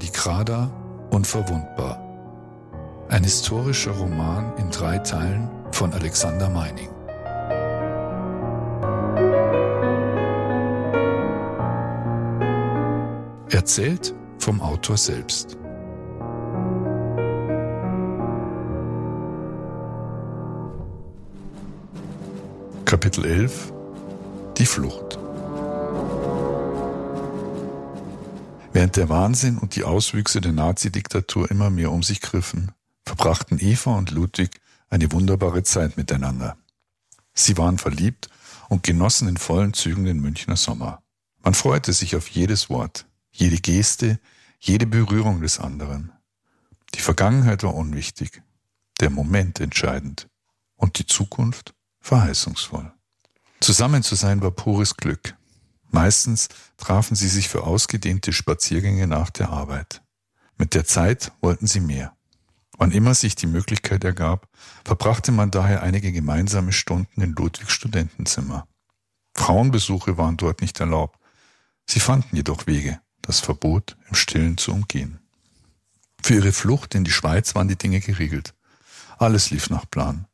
Radikrada, unverwundbar. Ein historischer Roman in 3 Teilen von Alexander Meining. Erzählt vom Autor selbst. Kapitel 11: Die Flucht. Während der Wahnsinn und die Auswüchse der Nazi-Diktatur immer mehr um sich griffen, verbrachten Eva und Ludwig eine wunderbare Zeit miteinander. Sie waren verliebt und genossen in vollen Zügen den Münchner Sommer. Man freute sich auf jedes Wort, jede Geste, jede Berührung des anderen. Die Vergangenheit war unwichtig, der Moment entscheidend und die Zukunft verheißungsvoll. Zusammen zu sein war pures Glück. Meistens trafen sie sich für ausgedehnte Spaziergänge nach der Arbeit. Mit der Zeit wollten sie mehr. Wann immer sich die Möglichkeit ergab, verbrachte man daher einige gemeinsame Stunden in Ludwigs Studentenzimmer. Frauenbesuche waren dort nicht erlaubt. Sie fanden jedoch Wege, das Verbot im Stillen zu umgehen. Für ihre Flucht in die Schweiz waren die Dinge geregelt. Alles lief nach Plan.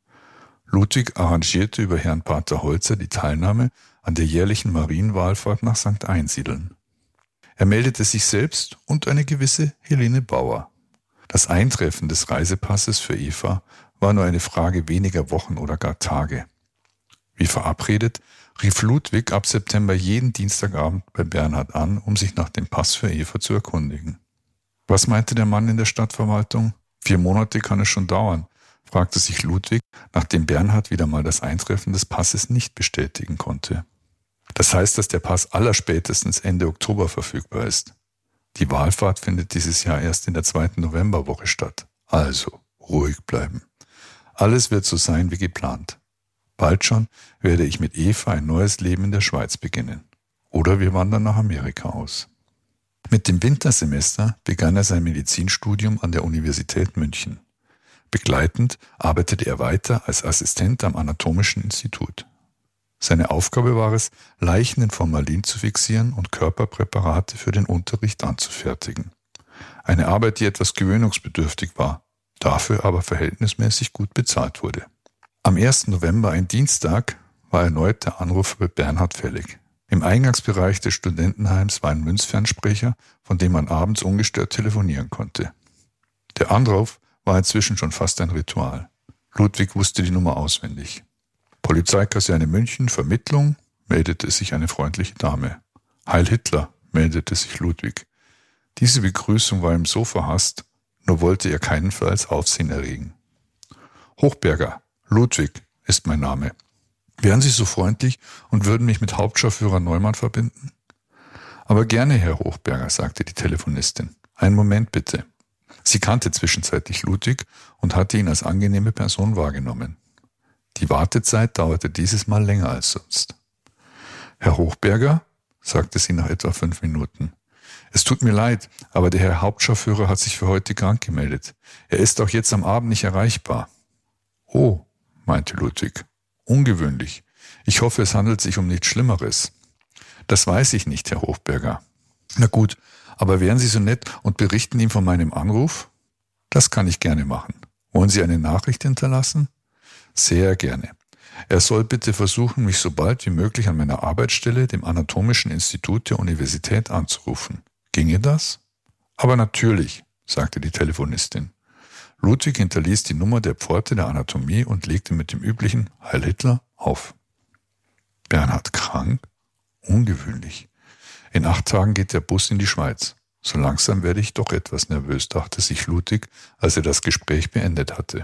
Ludwig arrangierte über Herrn Pater Holzer die Teilnahme an der jährlichen Marienwallfahrt nach St. Einsiedeln. Er meldete sich selbst und eine gewisse Helene Bauer. Das Eintreffen des Reisepasses für Eva war nur eine Frage weniger Wochen oder gar Tage. Wie verabredet, rief Ludwig ab September jeden Dienstagabend bei Bernhard an, um sich nach dem Pass für Eva zu erkundigen. Was meinte der Mann in der Stadtverwaltung? 4 Monate kann es schon dauern, fragte sich Ludwig, nachdem Bernhard wieder mal das Eintreffen des Passes nicht bestätigen konnte. Das heißt, dass der Pass allerspätestens Ende Oktober verfügbar ist. Die Wallfahrt findet dieses Jahr erst in der 2. Novemberwoche statt. Also, ruhig bleiben. Alles wird so sein wie geplant. Bald schon werde ich mit Eva ein neues Leben in der Schweiz beginnen. Oder wir wandern nach Amerika aus. Mit dem Wintersemester begann er sein Medizinstudium an der Universität München. Begleitend arbeitete er weiter als Assistent am Anatomischen Institut. Seine Aufgabe war es, Leichen in Formalin zu fixieren und Körperpräparate für den Unterricht anzufertigen. Eine Arbeit, die etwas gewöhnungsbedürftig war, dafür aber verhältnismäßig gut bezahlt wurde. Am 1. November, ein Dienstag, war erneut der Anruf bei Bernhard fällig. Im Eingangsbereich des Studentenheims war ein Münzfernsprecher, von dem man abends ungestört telefonieren konnte. Der Anruf war inzwischen schon fast ein Ritual. Ludwig wusste die Nummer auswendig. Polizeikaserne München, Vermittlung, meldete sich eine freundliche Dame. Heil Hitler, meldete sich Ludwig. Diese Begrüßung war ihm so verhasst, nur wollte er keinenfalls Aufsehen erregen. Hochberger, Ludwig ist mein Name. Wären Sie so freundlich und würden mich mit Hauptscharführer Neumann verbinden? Aber gerne, Herr Hochberger, sagte die Telefonistin. Einen Moment bitte. Sie kannte zwischenzeitlich Ludwig und hatte ihn als angenehme Person wahrgenommen. Die Wartezeit dauerte dieses Mal länger als sonst. Herr Hochberger, sagte sie nach etwa 5 Minuten. Es tut mir leid, aber der Herr Hauptscharführer hat sich für heute krank gemeldet. Er ist auch jetzt am Abend nicht erreichbar. Oh, meinte Ludwig. Ungewöhnlich. Ich hoffe, es handelt sich um nichts Schlimmeres. Das weiß ich nicht, Herr Hochberger. Na gut, aber wären Sie so nett und berichten ihm von meinem Anruf? Das kann ich gerne machen. Wollen Sie eine Nachricht hinterlassen? Sehr gerne. Er soll bitte versuchen, mich so bald wie möglich an meiner Arbeitsstelle, dem Anatomischen Institut der Universität, anzurufen. Ginge das? Aber natürlich, sagte die Telefonistin. Ludwig hinterließ die Nummer der Pforte der Anatomie und legte mit dem üblichen Heil Hitler auf. Bernhard krank? Ungewöhnlich. In 8 Tagen geht der Bus in die Schweiz. So langsam werde ich doch etwas nervös, dachte sich Ludwig, als er das Gespräch beendet hatte.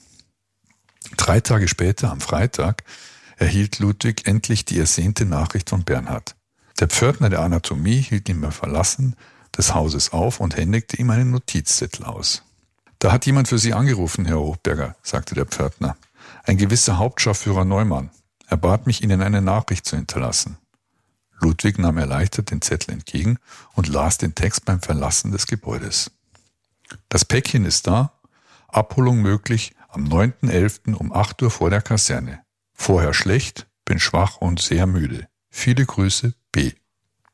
3 Tage später, am Freitag, erhielt Ludwig endlich die ersehnte Nachricht von Bernhard. Der Pförtner der Anatomie hielt ihn beim Verlassen des Hauses auf und händigte ihm einen Notizzettel aus. Da hat jemand für Sie angerufen, Herr Hochberger, sagte der Pförtner. Ein gewisser Hauptscharführer Neumann. Er bat mich, Ihnen eine Nachricht zu hinterlassen. Ludwig nahm erleichtert den Zettel entgegen und las den Text beim Verlassen des Gebäudes. Das Päckchen ist da. Abholung möglich am 9.11. um 8 Uhr vor der Kaserne. Vorher schlecht, bin schwach und sehr müde. Viele Grüße, B.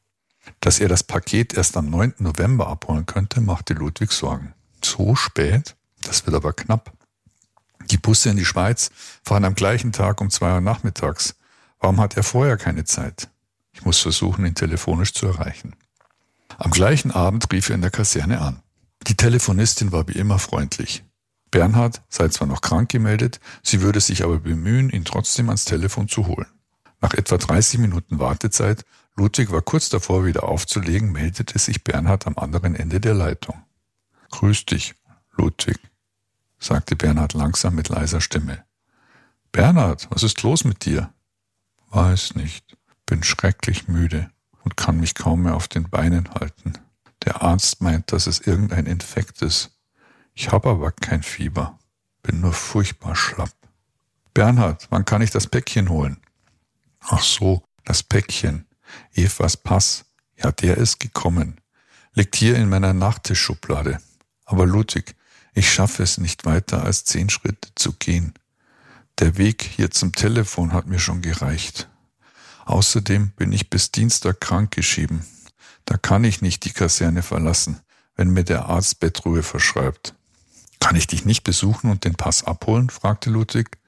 Dass er das Paket erst am 9. November abholen könnte, machte Ludwig Sorgen. So spät? Das wird aber knapp. Die Busse in die Schweiz fahren am gleichen Tag um 2 Uhr nachmittags. Warum hat er vorher keine Zeit? Ich muss versuchen, ihn telefonisch zu erreichen. Am gleichen Abend rief er in der Kaserne an. Die Telefonistin war wie immer freundlich. Bernhard sei zwar noch krank gemeldet, sie würde sich aber bemühen, ihn trotzdem ans Telefon zu holen. Nach etwa 30 Minuten Wartezeit, Ludwig war kurz davor, wieder aufzulegen, meldete sich Bernhard am anderen Ende der Leitung. »Grüß dich, Ludwig«, sagte Bernhard langsam mit leiser Stimme. »Bernhard, was ist los mit dir?« »Weiß nicht, bin schrecklich müde und kann mich kaum mehr auf den Beinen halten. Der Arzt meint, dass es irgendein Infekt ist. Ich habe aber kein Fieber, bin nur furchtbar schlapp.« »Bernhard, wann kann ich das Päckchen holen?« »Ach so, das Päckchen. Evas Pass. Ja, der ist gekommen. Liegt hier in meiner Nachttischschublade. Aber Ludwig, ich schaffe es nicht weiter als 10 Schritte zu gehen. Der Weg hier zum Telefon hat mir schon gereicht. Außerdem bin ich bis Dienstag krankgeschrieben. Da kann ich nicht die Kaserne verlassen, wenn mir der Arzt Bettruhe verschreibt.« »Kann ich dich nicht besuchen und den Pass abholen?« fragte Ludwig.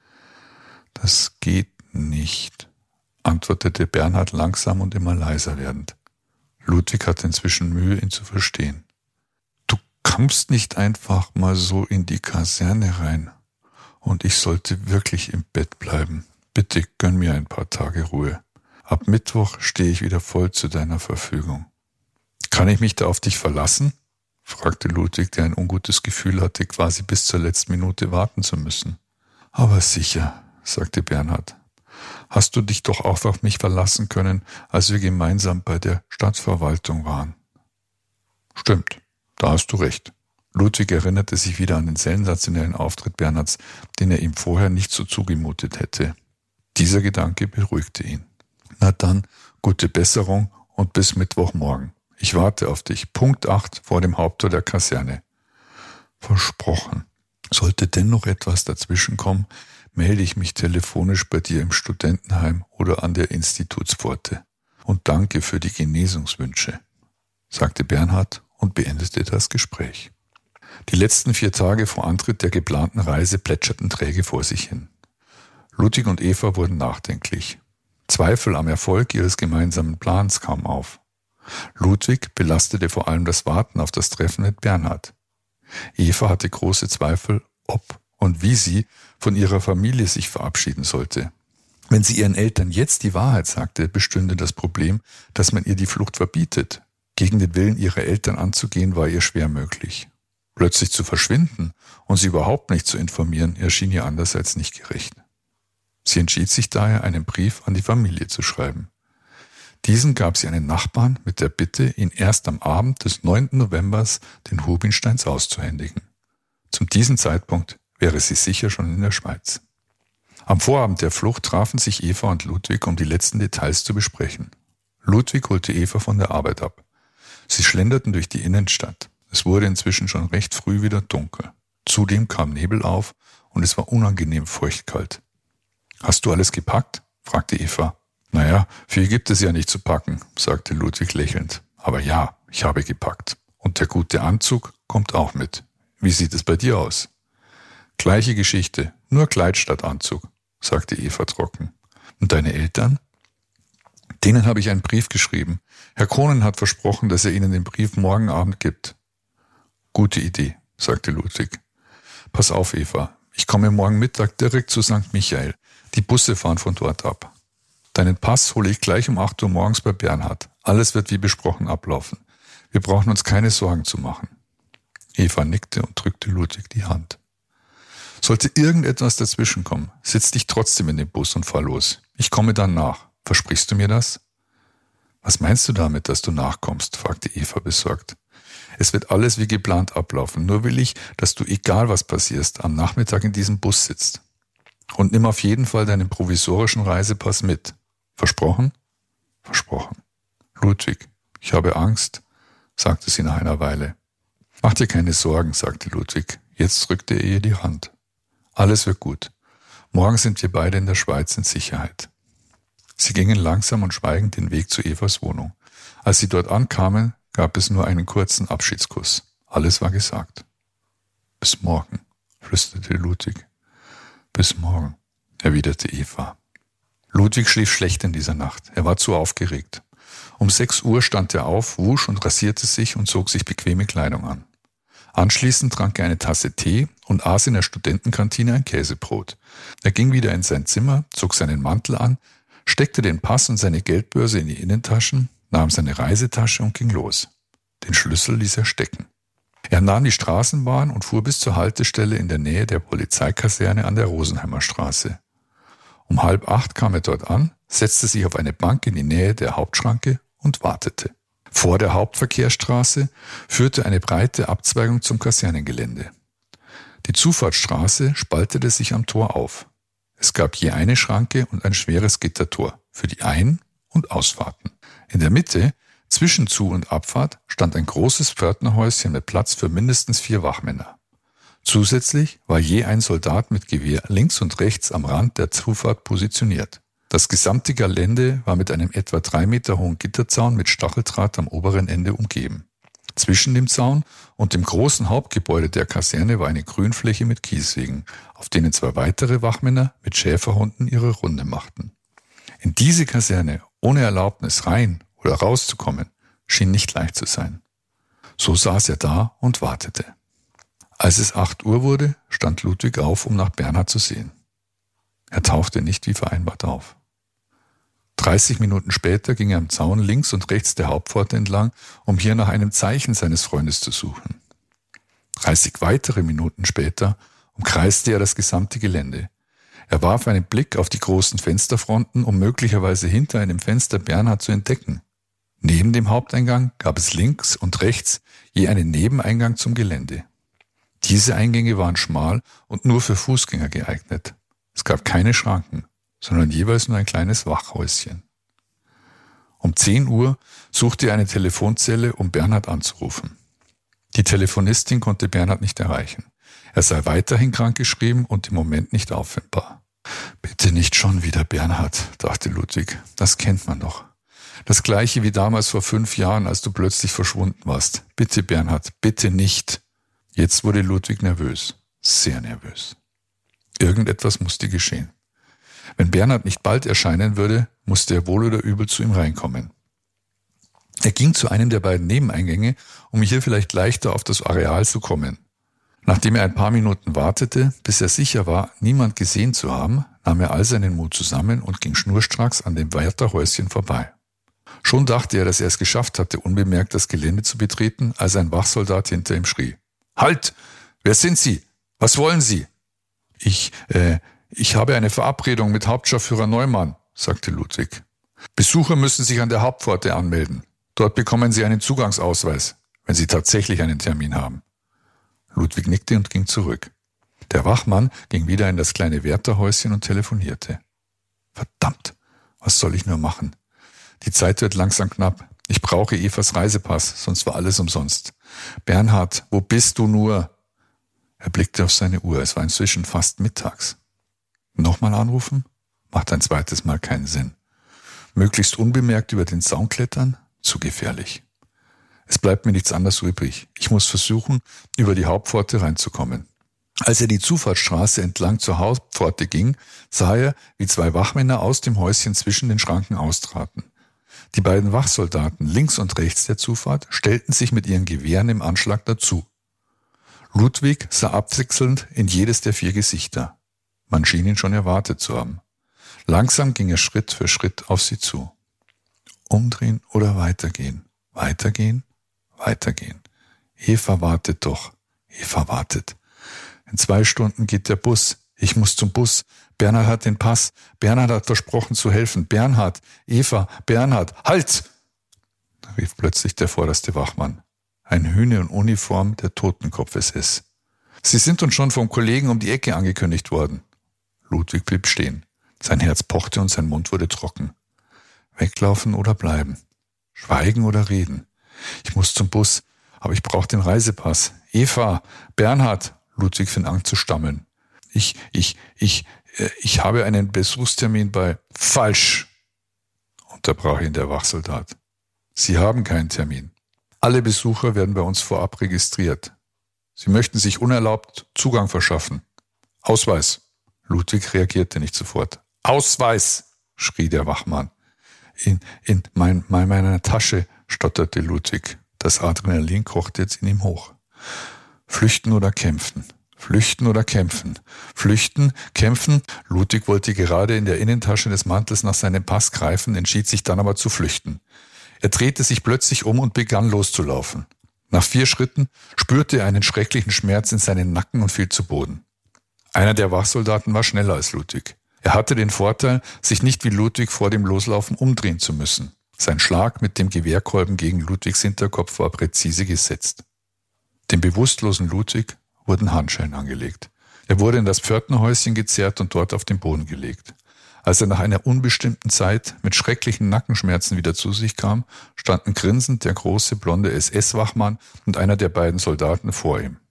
»Das geht nicht«, antwortete Bernhard langsam und immer leiser werdend. Ludwig hatte inzwischen Mühe, ihn zu verstehen. »Du kommst nicht einfach mal so in die Kaserne rein. Und ich sollte wirklich im Bett bleiben. Bitte gönn mir ein paar Tage Ruhe. Ab Mittwoch stehe ich wieder voll zu deiner Verfügung.« »Kann ich mich da auf dich verlassen?« fragte Ludwig, der ein ungutes Gefühl hatte, quasi bis zur letzten Minute warten zu müssen. »Aber sicher«, sagte Bernhard. »Hast du dich doch auch auf mich verlassen können, als wir gemeinsam bei der Stadtverwaltung waren?« »Stimmt, da hast du recht.« Ludwig erinnerte sich wieder an den sensationellen Auftritt Bernhards, den er ihm vorher nicht so zugemutet hätte. Dieser Gedanke beruhigte ihn. »Na dann, gute Besserung und bis Mittwochmorgen. Ich warte auf dich, Punkt 8 vor dem Haupttor der Kaserne.« »Versprochen. Sollte dennoch etwas dazwischenkommen, melde ich mich telefonisch bei dir im Studentenheim oder an der Institutspforte. Und danke für die Genesungswünsche«, sagte Bernhard und beendete das Gespräch. Die letzten 4 Tage vor Antritt der geplanten Reise plätscherten träge vor sich hin. Ludwig und Eva wurden nachdenklich. Zweifel am Erfolg ihres gemeinsamen Plans kamen auf. Ludwig belastete vor allem das Warten auf das Treffen mit Bernhard. Eva hatte große Zweifel, ob und wie sie von ihrer Familie sich verabschieden sollte. Wenn sie ihren Eltern jetzt die Wahrheit sagte, bestünde das Problem, dass man ihr die Flucht verbietet. Gegen den Willen ihrer Eltern anzugehen, war ihr schwer möglich. Plötzlich zu verschwinden und sie überhaupt nicht zu informieren, erschien ihr andererseits nicht gerecht. Sie entschied sich daher, einen Brief an die Familie zu schreiben. Diesen gab sie einen Nachbarn mit der Bitte, ihn erst am Abend des 9. Novembers den Rubinsteins auszuhändigen. Zu diesem Zeitpunkt wäre sie sicher schon in der Schweiz. Am Vorabend der Flucht trafen sich Eva und Ludwig, um die letzten Details zu besprechen. Ludwig holte Eva von der Arbeit ab. Sie schlenderten durch die Innenstadt. Es wurde inzwischen schon recht früh wieder dunkel. Zudem kam Nebel auf und es war unangenehm feuchtkalt. »Hast du alles gepackt?« fragte Eva. »Naja, viel gibt es ja nicht zu packen«, sagte Ludwig lächelnd. »Aber ja, ich habe gepackt. Und der gute Anzug kommt auch mit. Wie sieht es bei dir aus?« »Gleiche Geschichte, nur Kleid statt Anzug«, sagte Eva trocken. »Und deine Eltern?« »Denen habe ich einen Brief geschrieben. Herr Kronen hat versprochen, dass er ihnen den Brief morgen Abend gibt.« »Gute Idee«, sagte Ludwig. »Pass auf, Eva, ich komme morgen Mittag direkt zu St. Michael. Die Busse fahren von dort ab. Deinen Pass hole ich gleich um 8 Uhr morgens bei Bernhard. Alles wird wie besprochen ablaufen. Wir brauchen uns keine Sorgen zu machen.« Eva nickte und drückte Ludwig die Hand. »Sollte irgendetwas dazwischenkommen, setz dich trotzdem in den Bus und fahr los. Ich komme dann nach. Versprichst du mir das?« »Was meinst du damit, dass du nachkommst?« fragte Eva besorgt. »Es wird alles wie geplant ablaufen. Nur will ich, dass du, egal was passierst, am Nachmittag in diesem Bus sitzt. Und nimm auf jeden Fall deinen provisorischen Reisepass mit. Versprochen?« »Versprochen.« »Ludwig, ich habe Angst«, sagte sie nach einer Weile. »Mach dir keine Sorgen«, sagte Ludwig. Jetzt drückte er ihr die Hand. »Alles wird gut. Morgen sind wir beide in der Schweiz in Sicherheit.« Sie gingen langsam und schweigend den Weg zu Evas Wohnung. Als sie dort ankamen, gab es nur einen kurzen Abschiedskuss. Alles war gesagt. »Bis morgen«, flüsterte Ludwig. »Bis morgen«, erwiderte Eva. Ludwig schlief schlecht in dieser Nacht. Er war zu aufgeregt. Um 6 Uhr stand er auf, wusch und rasierte sich und zog sich bequeme Kleidung an. Anschließend trank er eine Tasse Tee und aß in der Studentenkantine ein Käsebrot. Er ging wieder in sein Zimmer, zog seinen Mantel an, steckte den Pass und seine Geldbörse in die Innentaschen, nahm seine Reisetasche und ging los. Den Schlüssel ließ er stecken. Er nahm die Straßenbahn und fuhr bis zur Haltestelle in der Nähe der Polizeikaserne an der Rosenheimer Straße. Um 7:30 kam er dort an, setzte sich auf eine Bank in die Nähe der Hauptschranke und wartete. Vor der Hauptverkehrsstraße führte eine breite Abzweigung zum Kasernengelände. Die Zufahrtsstraße spaltete sich am Tor auf. Es gab je eine Schranke und ein schweres Gittertor für die Ein- und Ausfahrten. In der Mitte, zwischen Zu- und Abfahrt, stand ein großes Pförtnerhäuschen mit Platz für mindestens 4 Wachmänner. Zusätzlich war je ein Soldat mit Gewehr links und rechts am Rand der Zufahrt positioniert. Das gesamte Gelände war mit einem etwa 3 Meter hohen Gitterzaun mit Stacheldraht am oberen Ende umgeben. Zwischen dem Zaun und dem großen Hauptgebäude der Kaserne war eine Grünfläche mit Kieswegen, auf denen 2 weitere Wachmänner mit Schäferhunden ihre Runde machten. In diese Kaserne ohne Erlaubnis rein oder rauszukommen, schien nicht leicht zu sein. So saß er da und wartete. Als es 8 Uhr wurde, stand Ludwig auf, um nach Bernhard zu sehen. Er tauchte nicht wie vereinbart auf. 30 Minuten später ging er am Zaun links und rechts der Hauptpforte entlang, um hier nach einem Zeichen seines Freundes zu suchen. 30 weitere Minuten später umkreiste er das gesamte Gelände. Er warf einen Blick auf die großen Fensterfronten, um möglicherweise hinter einem Fenster Bernhard zu entdecken. Neben dem Haupteingang gab es links und rechts je einen Nebeneingang zum Gelände. Diese Eingänge waren schmal und nur für Fußgänger geeignet. Es gab keine Schranken, sondern jeweils nur ein kleines Wachhäuschen. Um 10 Uhr suchte er eine Telefonzelle, um Bernhard anzurufen. Die Telefonistin konnte Bernhard nicht erreichen. Er sei weiterhin krankgeschrieben und im Moment nicht auffindbar. »Bitte nicht schon wieder, Bernhard«, dachte Ludwig. »Das kennt man doch. Das Gleiche wie damals vor 5 Jahren, als du plötzlich verschwunden warst. Bitte, Bernhard, bitte nicht.« Jetzt wurde Ludwig nervös, sehr nervös. Irgendetwas musste geschehen. Wenn Bernhard nicht bald erscheinen würde, musste er wohl oder übel zu ihm reinkommen. Er ging zu einem der beiden Nebeneingänge, um hier vielleicht leichter auf das Areal zu kommen. Nachdem er ein paar Minuten wartete, bis er sicher war, niemand gesehen zu haben, nahm er all seinen Mut zusammen und ging schnurstracks an dem Wärterhäuschen vorbei. Schon dachte er, dass er es geschafft hatte, unbemerkt das Gelände zu betreten, als ein Wachsoldat hinter ihm schrie. »Halt! Wer sind Sie? Was wollen Sie?« Ich habe eine Verabredung mit Hauptscharführer Neumann«, sagte Ludwig. »Besucher müssen sich an der Hauptpforte anmelden. Dort bekommen Sie einen Zugangsausweis, wenn Sie tatsächlich einen Termin haben.« Ludwig nickte und ging zurück. Der Wachmann ging wieder in das kleine Wärterhäuschen und telefonierte. »Verdammt, was soll ich nur machen? Die Zeit wird langsam knapp. Ich brauche Evas Reisepass, sonst war alles umsonst. Bernhard, wo bist du nur?« Er blickte auf seine Uhr. Es war inzwischen fast mittags. Nochmal anrufen? Macht ein zweites Mal keinen Sinn. Möglichst unbemerkt über den Zaun klettern? Zu gefährlich. Es bleibt mir nichts anderes übrig. Ich muss versuchen, über die Hauptpforte reinzukommen. Als er die Zufahrtsstraße entlang zur Hauptpforte ging, sah er, wie 2 Wachmänner aus dem Häuschen zwischen den Schranken austraten. Die beiden Wachsoldaten links und rechts der Zufahrt stellten sich mit ihren Gewehren im Anschlag dazu. Ludwig sah abwechselnd in jedes der 4 Gesichter. Man schien ihn schon erwartet zu haben. Langsam ging er Schritt für Schritt auf sie zu. Umdrehen oder weitergehen? Weitergehen? Weitergehen. Eva wartet doch. Eva wartet. In 2 Stunden geht der Bus. Ich muss zum Bus. Bernhard hat den Pass. Bernhard hat versprochen zu helfen. Bernhard, Eva, Bernhard, halt! Rief plötzlich der vorderste Wachmann. Ein Hühne in Uniform der Totenkopf-SS. Sie sind uns schon vom Kollegen um die Ecke angekündigt worden. Ludwig blieb stehen. Sein Herz pochte und sein Mund wurde trocken. Weglaufen oder bleiben? Schweigen oder reden? Ich muss zum Bus, aber ich brauche den Reisepass. Eva, Bernhard, Ludwig fing an zu stammeln. Ich habe einen Besuchstermin bei... Falsch! unterbrach ihn der Wachsoldat. Sie haben keinen Termin. Alle Besucher werden bei uns vorab registriert. Sie möchten sich unerlaubt Zugang verschaffen. Ausweis. Ludwig reagierte nicht sofort. Ausweis, schrie der Wachmann. In meiner Tasche, stotterte Ludwig. Das Adrenalin kochte jetzt in ihm hoch. Flüchten oder kämpfen? Flüchten oder kämpfen? Flüchten, kämpfen? Ludwig wollte gerade in der Innentasche des Mantels nach seinem Pass greifen, entschied sich dann aber zu flüchten. Er drehte sich plötzlich um und begann loszulaufen. Nach 4 Schritten spürte er einen schrecklichen Schmerz in seinen Nacken und fiel zu Boden. Einer der Wachsoldaten war schneller als Ludwig. Er hatte den Vorteil, sich nicht wie Ludwig vor dem Loslaufen umdrehen zu müssen. Sein Schlag mit dem Gewehrkolben gegen Ludwigs Hinterkopf war präzise gesetzt. Dem bewusstlosen Ludwig wurden Handschellen angelegt. Er wurde in das Pförtnerhäuschen gezerrt und dort auf den Boden gelegt. Als er nach einer unbestimmten Zeit mit schrecklichen Nackenschmerzen wieder zu sich kam, standen grinsend der große blonde SS-Wachmann und einer der beiden Soldaten vor ihm.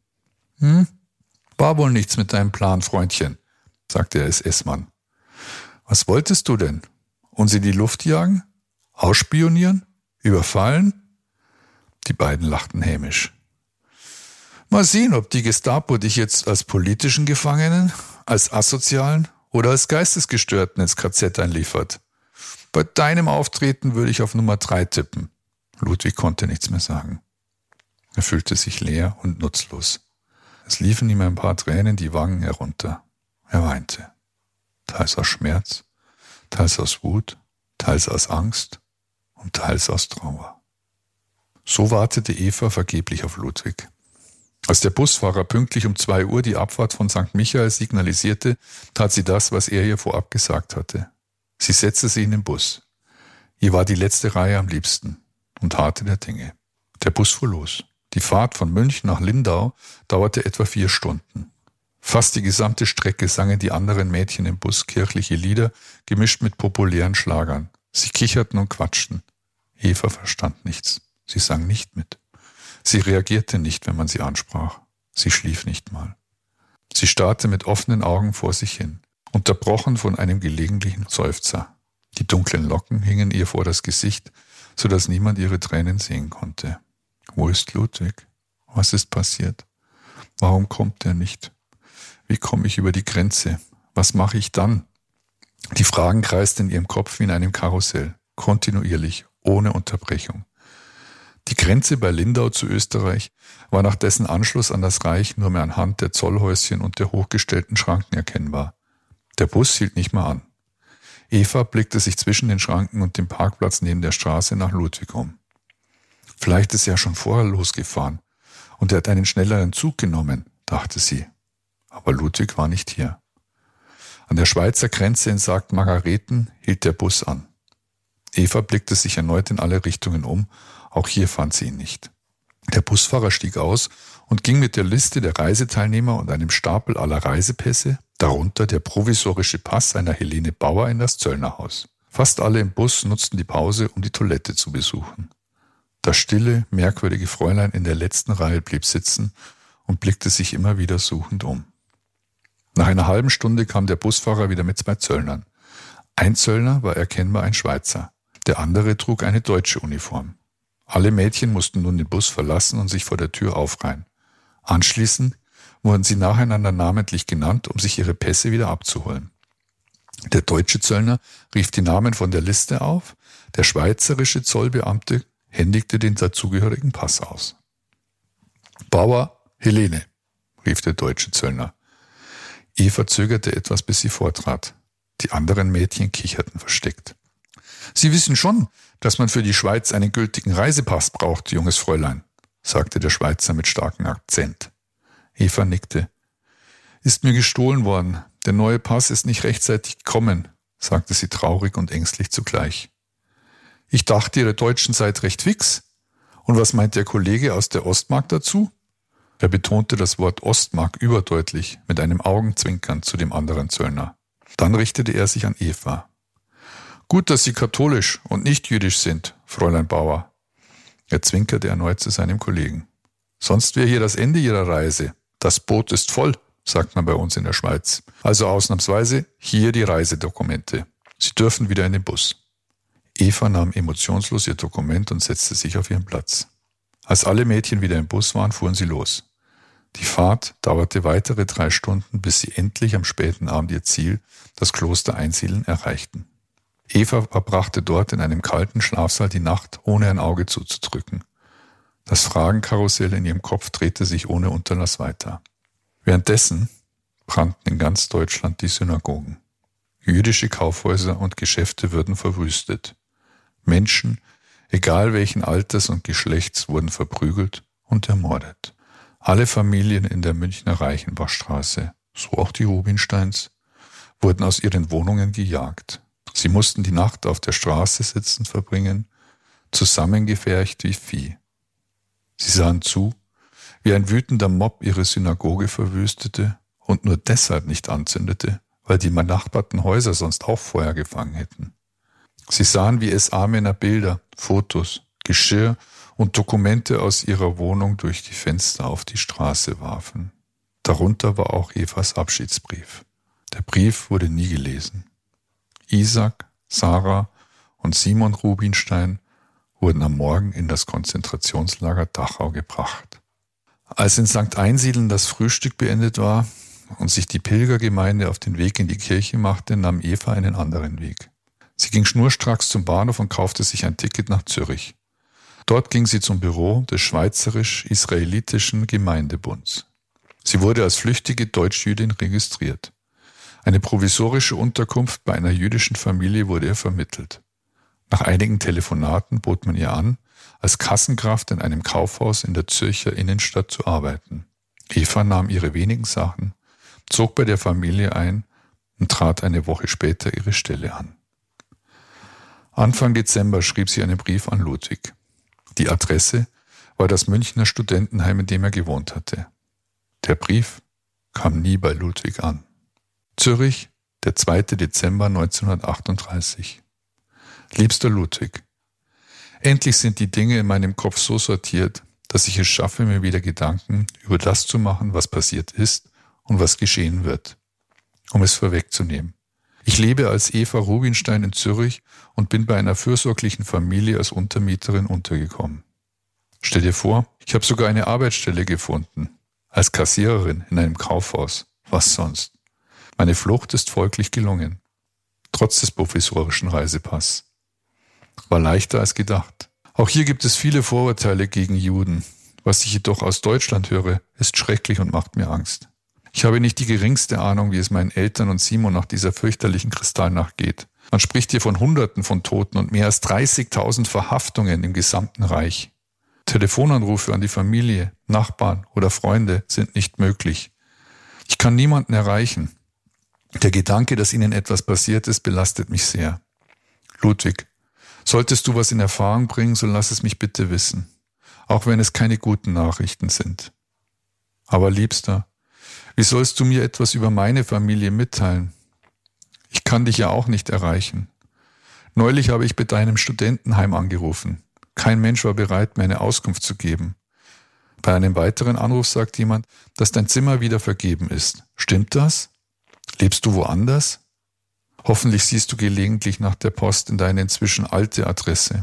War wohl nichts mit deinem Plan, Freundchen, sagte der SS-Mann. Was wolltest du denn? Uns in die Luft jagen? Ausspionieren? Überfallen? Die beiden lachten hämisch. Mal sehen, ob die Gestapo dich jetzt als politischen Gefangenen, als Asozialen oder als Geistesgestörten ins KZ einliefert. Bei deinem Auftreten würde ich auf Nummer 3 tippen. Ludwig konnte nichts mehr sagen. Er fühlte sich leer und nutzlos. Es liefen ihm ein paar Tränen die Wangen herunter. Er weinte. Teils aus Schmerz, teils aus Wut, teils aus Angst und teils aus Trauer. So wartete Eva vergeblich auf Ludwig. Als der Busfahrer pünktlich um 2 Uhr die Abfahrt von St. Michael signalisierte, tat sie das, was er ihr vorab gesagt hatte. Sie setzte sich in den Bus. Ihr war die letzte Reihe am liebsten und harrte der Dinge. Der Bus fuhr los. Die Fahrt von München nach Lindau dauerte etwa 4 Stunden. Fast die gesamte Strecke sangen die anderen Mädchen im Bus kirchliche Lieder, gemischt mit populären Schlagern. Sie kicherten und quatschten. Eva verstand nichts. Sie sang nicht mit. Sie reagierte nicht, wenn man sie ansprach. Sie schlief nicht mal. Sie starrte mit offenen Augen vor sich hin, unterbrochen von einem gelegentlichen Seufzer. Die dunklen Locken hingen ihr vor das Gesicht, so dass niemand ihre Tränen sehen konnte. Wo ist Ludwig? Was ist passiert? Warum kommt er nicht? Wie komme ich über die Grenze? Was mache ich dann? Die Fragen kreisten in ihrem Kopf wie in einem Karussell, kontinuierlich, ohne Unterbrechung. Die Grenze bei Lindau zu Österreich war nach dessen Anschluss an das Reich nur mehr anhand der Zollhäuschen und der hochgestellten Schranken erkennbar. Der Bus hielt nicht mehr an. Eva blickte sich zwischen den Schranken und dem Parkplatz neben der Straße nach Ludwig um. Vielleicht ist er schon vorher losgefahren und er hat einen schnelleren Zug genommen, dachte sie. Aber Ludwig war nicht hier. An der Schweizer Grenze in St. Margareten hielt der Bus an. Eva blickte sich erneut in alle Richtungen um. Auch hier fand sie ihn nicht. Der Busfahrer stieg aus und ging mit der Liste der Reiseteilnehmer und einem Stapel aller Reisepässe, darunter der provisorische Pass einer Helene Bauer, in das Zöllnerhaus. Fast alle im Bus nutzten die Pause, um die Toilette zu besuchen. Das stille, merkwürdige Fräulein in der letzten Reihe blieb sitzen und blickte sich immer wieder suchend um. Nach einer halben Stunde kam der Busfahrer wieder mit 2 Zöllnern. Ein Zöllner war erkennbar ein Schweizer, der andere trug eine deutsche Uniform. Alle Mädchen mussten nun den Bus verlassen und sich vor der Tür aufreihen. Anschließend wurden sie nacheinander namentlich genannt, um sich ihre Pässe wieder abzuholen. Der deutsche Zöllner rief die Namen von der Liste auf, der schweizerische Zollbeamte händigte den dazugehörigen Pass aus. Bauer Helene, rief der deutsche Zöllner. Eva zögerte etwas, bis sie vortrat. Die anderen Mädchen kicherten versteckt. Sie wissen schon, dass man für die Schweiz einen gültigen Reisepass braucht, junges Fräulein, sagte der Schweizer mit starkem Akzent. Eva nickte. Ist mir gestohlen worden. Der neue Pass ist nicht rechtzeitig gekommen, sagte sie traurig und ängstlich zugleich. Ich dachte, Ihre Deutschen seid recht fix. Und was meint der Kollege aus der Ostmark dazu? Er betonte das Wort Ostmark überdeutlich, mit einem Augenzwinkern zu dem anderen Zöllner. Dann richtete er sich an Eva. Gut, dass Sie katholisch und nicht jüdisch sind, Fräulein Bauer. Er zwinkerte erneut zu seinem Kollegen. Sonst wäre hier das Ende Ihrer Reise. Das Boot ist voll, sagt man bei uns in der Schweiz. Also ausnahmsweise hier die Reisedokumente. Sie dürfen wieder in den Bus. Eva nahm emotionslos ihr Dokument und setzte sich auf ihren Platz. Als alle Mädchen wieder im Bus waren, fuhren sie los. Die Fahrt dauerte weitere 3 Stunden, bis sie endlich am späten Abend ihr Ziel, das Kloster Einsiedeln, erreichten. Eva verbrachte dort in einem kalten Schlafsaal die Nacht, ohne ein Auge zuzudrücken. Das Fragenkarussell in ihrem Kopf drehte sich ohne Unterlass weiter. Währenddessen brannten in ganz Deutschland die Synagogen. Jüdische Kaufhäuser und Geschäfte würden verwüstet. Menschen, egal welchen Alters und Geschlechts, wurden verprügelt und ermordet. Alle Familien in der Münchner Reichenbachstraße, so auch die Rubinsteins, wurden aus ihren Wohnungen gejagt. Sie mussten die Nacht auf der Straße sitzend verbringen, zusammengefercht wie Vieh. Sie sahen zu, wie ein wütender Mob ihre Synagoge verwüstete und nur deshalb nicht anzündete, weil die benachbarten Häuser sonst auch Feuer gefangen hätten. Sie sahen, wie SA-Männer Bilder, Fotos, Geschirr und Dokumente aus ihrer Wohnung durch die Fenster auf die Straße warfen. Darunter war auch Evas Abschiedsbrief. Der Brief wurde nie gelesen. Isaac, Sarah und Simon Rubinstein wurden am Morgen in das Konzentrationslager Dachau gebracht. Als in St. Einsiedeln das Frühstück beendet war und sich die Pilgergemeinde auf den Weg in die Kirche machte, nahm Eva einen anderen Weg. Sie ging schnurstracks zum Bahnhof und kaufte sich ein Ticket nach Zürich. Dort ging sie zum Büro des Schweizerisch-Israelitischen Gemeindebunds. Sie wurde als flüchtige Deutschjüdin registriert. Eine provisorische Unterkunft bei einer jüdischen Familie wurde ihr vermittelt. Nach einigen Telefonaten bot man ihr an, als Kassenkraft in einem Kaufhaus in der Zürcher Innenstadt zu arbeiten. Eva nahm ihre wenigen Sachen, zog bei der Familie ein und trat eine Woche später ihre Stelle an. Anfang Dezember schrieb sie einen Brief an Ludwig. Die Adresse war das Münchner Studentenheim, in dem er gewohnt hatte. Der Brief kam nie bei Ludwig an. Zürich, der 2. Dezember 1938. Liebster Ludwig, endlich sind die Dinge in meinem Kopf so sortiert, dass ich es schaffe, mir wieder Gedanken über das zu machen, was passiert ist und was geschehen wird, um es vorwegzunehmen. Ich lebe als Eva Rubinstein in Zürich und bin bei einer fürsorglichen Familie als Untermieterin untergekommen. Stell dir vor, ich habe sogar eine Arbeitsstelle gefunden, als Kassiererin in einem Kaufhaus. Was sonst? Meine Flucht ist folglich gelungen, trotz des provisorischen Reisepass. War leichter als gedacht. Auch hier gibt es viele Vorurteile gegen Juden. Was ich jedoch aus Deutschland höre, ist schrecklich und macht mir Angst. Ich habe nicht die geringste Ahnung, wie es meinen Eltern und Simon nach dieser fürchterlichen Kristallnacht geht. Man spricht hier von Hunderten von Toten und mehr als 30.000 Verhaftungen im gesamten Reich. Telefonanrufe an die Familie, Nachbarn oder Freunde sind nicht möglich. Ich kann niemanden erreichen. Der Gedanke, dass ihnen etwas passiert ist, belastet mich sehr. Ludwig, solltest du was in Erfahrung bringen, so lass es mich bitte wissen. Auch wenn es keine guten Nachrichten sind. Aber Liebster, wie sollst du mir etwas über meine Familie mitteilen? Ich kann dich ja auch nicht erreichen. Neulich habe ich bei deinem Studentenheim angerufen. Kein Mensch war bereit, mir eine Auskunft zu geben. Bei einem weiteren Anruf sagt jemand, dass dein Zimmer wieder vergeben ist. Stimmt das? Lebst du woanders? Hoffentlich siehst du gelegentlich nach der Post in deine inzwischen alte Adresse.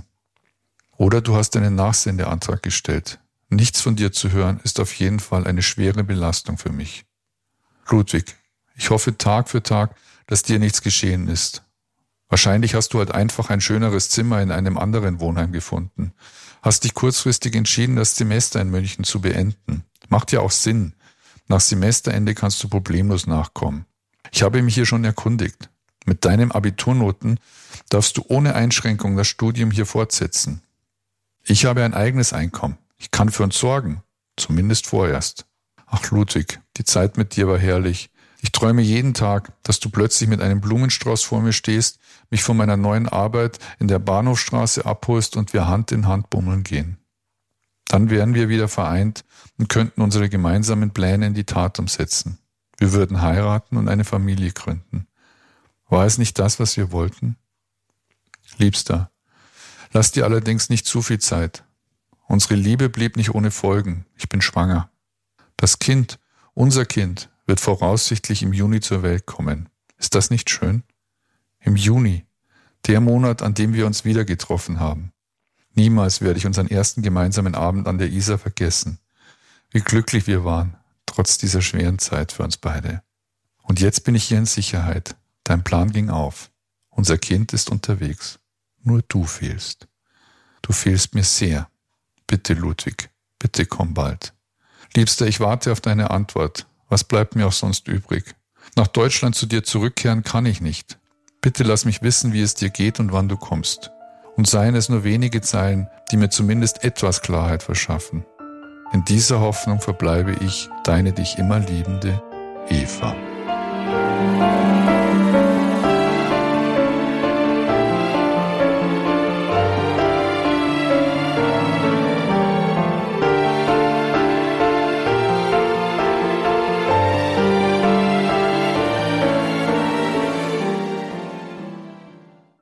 Oder du hast einen Nachsendeantrag gestellt. Nichts von dir zu hören ist auf jeden Fall eine schwere Belastung für mich. Ludwig, ich hoffe Tag für Tag, dass dir nichts geschehen ist. Wahrscheinlich hast du halt einfach ein schöneres Zimmer in einem anderen Wohnheim gefunden. Hast dich kurzfristig entschieden, das Semester in München zu beenden. Macht ja auch Sinn. Nach Semesterende kannst du problemlos nachkommen. Ich habe mich hier schon erkundigt. Mit deinen Abiturnoten darfst du ohne Einschränkung das Studium hier fortsetzen. Ich habe ein eigenes Einkommen. Ich kann für uns sorgen. Zumindest vorerst. Ach Ludwig, die Zeit mit dir war herrlich. Ich träume jeden Tag, dass du plötzlich mit einem Blumenstrauß vor mir stehst, mich von meiner neuen Arbeit in der Bahnhofstraße abholst und wir Hand in Hand bummeln gehen. Dann wären wir wieder vereint und könnten unsere gemeinsamen Pläne in die Tat umsetzen. Wir würden heiraten und eine Familie gründen. War es nicht das, was wir wollten? Liebster, lass dir allerdings nicht zu viel Zeit. Unsere Liebe blieb nicht ohne Folgen. Ich bin schwanger. Das Kind, unser Kind, wird voraussichtlich im Juni zur Welt kommen. Ist das nicht schön? Im Juni. Der Monat, an dem wir uns wieder getroffen haben. Niemals werde ich unseren ersten gemeinsamen Abend an der Isar vergessen. Wie glücklich wir waren, trotz dieser schweren Zeit für uns beide. Und jetzt bin ich hier in Sicherheit. Dein Plan ging auf. Unser Kind ist unterwegs. Nur du fehlst. Du fehlst mir sehr. Bitte, Ludwig, bitte komm bald. Liebster, ich warte auf deine Antwort. Was bleibt mir auch sonst übrig? Nach Deutschland zu dir zurückkehren kann ich nicht. Bitte lass mich wissen, wie es dir geht und wann du kommst. Und seien es nur wenige Zeilen, die mir zumindest etwas Klarheit verschaffen. In dieser Hoffnung verbleibe ich, deine dich immer liebende Eva.